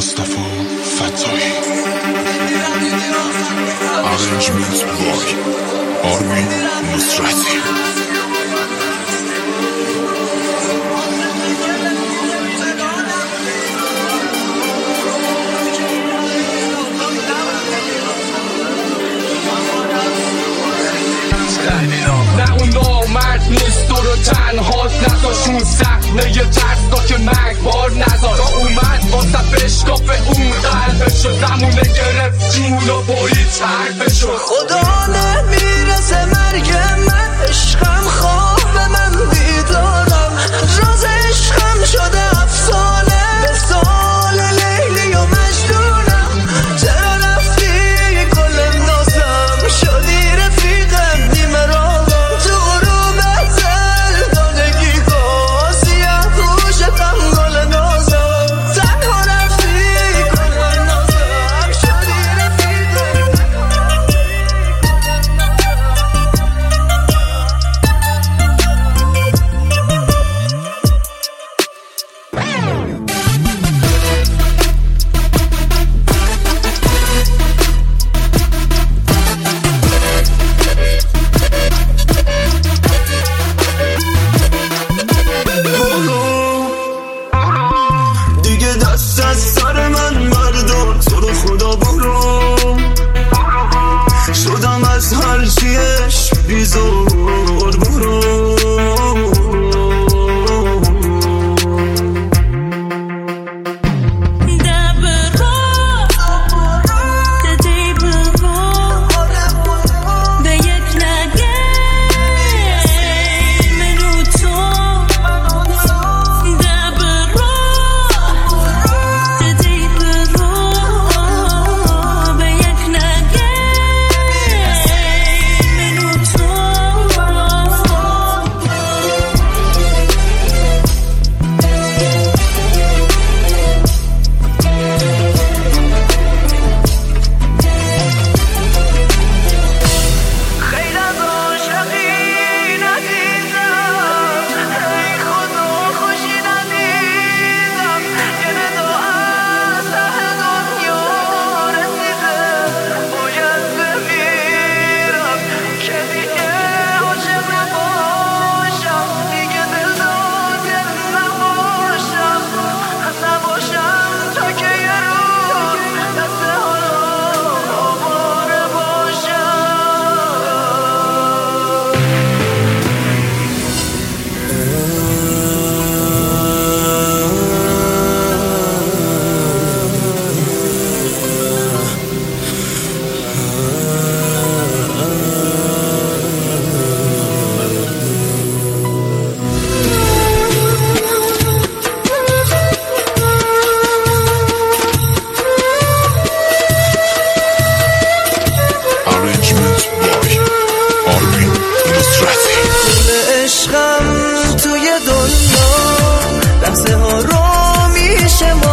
مصطفی فتاحی. Arrangement by آرمین نصرتی. نه اون نامرد نیست تو رو تنهاست، نذاشون صحنه ترسا که مرگبار نذار. تا اومد واسه بشکاف اون قلبشو، زمونه گرفت جون و برید حرفشو. خدا نمیرسه مرگ من، عشقم خواب من بیدارم، راز عشقم شده افسانه، به سال لیلی و مجنونم. چرا رفتی کل نازم، شدی رفیقم نیمه راهم، تو غروب ازل دادگی کن، سیاه پوشتم گل نازم. تنها رفتی کل نازم، شدی رفیقم. دیگه دست از سر من مردم، تو رو خدا برو، شدم از هر چیش بیزار برو. عشقم توی دنیا لحظه ها رو میشه